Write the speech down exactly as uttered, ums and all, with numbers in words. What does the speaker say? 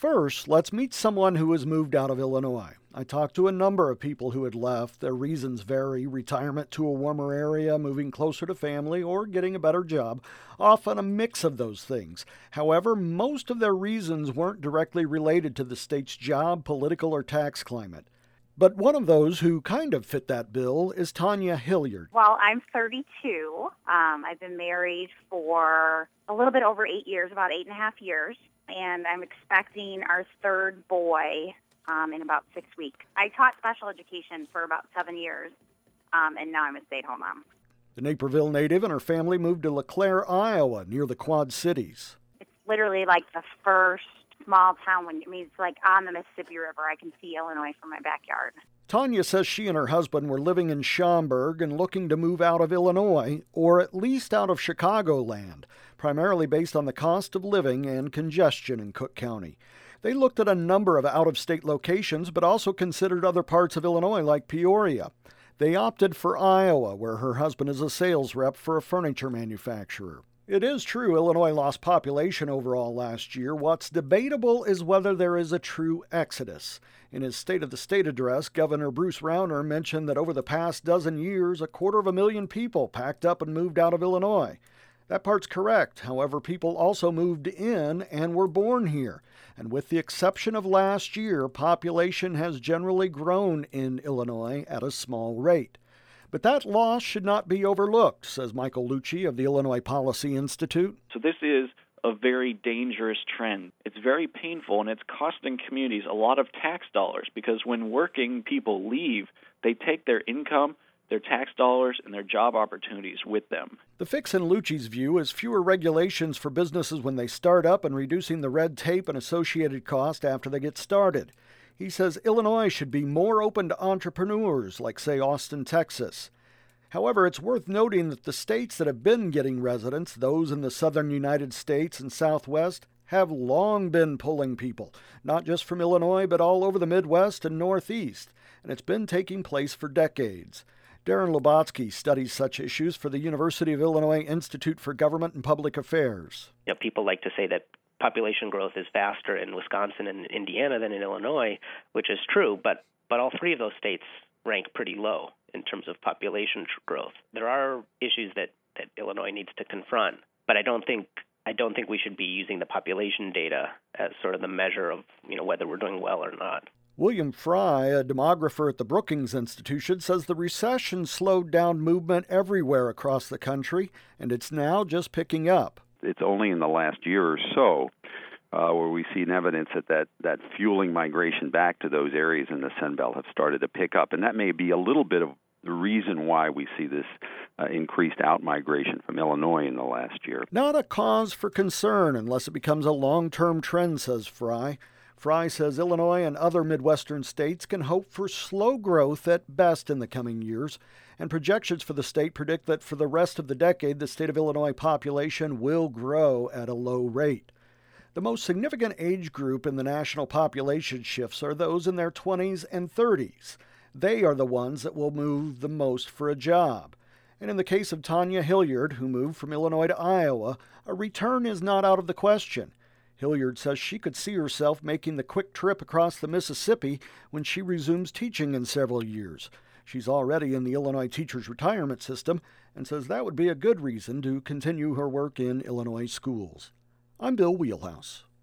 First, let's meet someone who has moved out of Illinois. I talked to a number of people who had left. Their reasons vary: retirement to a warmer area, moving closer to family, or getting a better job. Often a mix of those things. However, most of their reasons weren't directly related to the state's job, political, or tax climate. But one of those who kind of fit that bill is Tanya Hilliard. Well, I'm thirty-two. Um, I've been married for a little bit over eight years, about eight and a half years. And I'm expecting our third boy um, in about six weeks. I taught special education for about seven years, um, and now I'm a stay-at-home mom. The Naperville native and her family moved to LeClaire, Iowa, near the Quad Cities. It's literally like the first small town. When I mean, it's like on the Mississippi River. I can see Illinois from my backyard. Tanya says she and her husband were living in Schaumburg and looking to move out of Illinois, or at least out of Chicagoland, primarily based on the cost of living and congestion in Cook County. They looked at a number of out-of-state locations, but also considered other parts of Illinois like Peoria. They opted for Iowa, where her husband is a sales rep for a furniture manufacturer. It is true Illinois lost population overall last year. What's debatable is whether there is a true exodus. In his State of the State address, Governor Bruce Rauner mentioned that over the past dozen years, a quarter of a million people packed up and moved out of Illinois. That part's correct. However, people also moved in and were born here. And with the exception of last year, population has generally grown in Illinois at a small rate. But that loss should not be overlooked, says Michael Lucci of the Illinois Policy Institute. So this is a very dangerous trend. It's very painful, and it's costing communities a lot of tax dollars, because when working people leave, they take their income, their tax dollars, and their job opportunities with them. The fix in Lucci's view is fewer regulations for businesses when they start up and reducing the red tape and associated cost after they get started. He says Illinois should be more open to entrepreneurs, like, say, Austin, Texas. However, it's worth noting that the states that have been getting residents, those in the southern United States and Southwest, have long been pulling people, not just from Illinois, but all over the Midwest and Northeast, and it's been taking place for decades. Darren Lubotsky studies such issues for the University of Illinois Institute for Government and Public Affairs. You know, people like to say that population growth is faster in Wisconsin and Indiana than in Illinois, which is true, but, but all three of those states rank pretty low in terms of population growth. There are issues that, that Illinois needs to confront, but I don't think I don't think we should be using the population data as sort of the measure of, you know, whether we're doing well or not. William Fry, a demographer at the Brookings Institution, says the recession slowed down movement everywhere across the country, and it's now just picking up. It's only in the last year or so uh, where we've seen evidence that, that that fueling migration back to those areas in the Sun Belt have started to pick up, and that may be a little bit of the reason why we see this uh, increased out-migration from Illinois in the last year. Not a cause for concern unless it becomes a long-term trend, says Fry. Fry says Illinois and other Midwestern states can hope for slow growth at best in the coming years, and projections for the state predict that for the rest of the decade, the state of Illinois population will grow at a low rate. The most significant age group in the national population shifts are those in their twenties and thirties. They are the ones that will move the most for a job. And in the case of Tanya Hilliard, who moved from Illinois to Iowa, a return is not out of the question. Hilliard says she could see herself making the quick trip across the Mississippi when she resumes teaching in several years. She's already in the Illinois Teachers Retirement System and says that would be a good reason to continue her work in Illinois schools. I'm Bill Wheelhouse.